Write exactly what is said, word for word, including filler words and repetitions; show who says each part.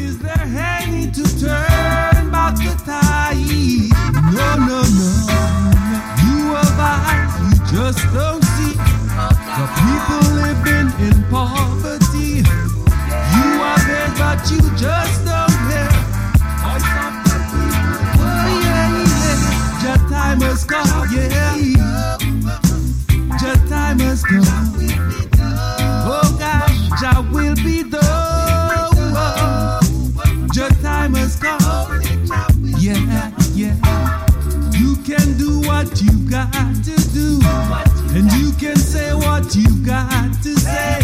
Speaker 1: Is there any to turn back the tide? No, no, no. You have eyes, you just don't see. The people living in poverty. You are there, but you just don't hear. Oh, yeah, yeah. Your time has come, yeah. Your time has come. Oh, gosh, Jah will be done. Your time has come. Yeah, yeah. You can do what you got to do, and you can say what you got to say.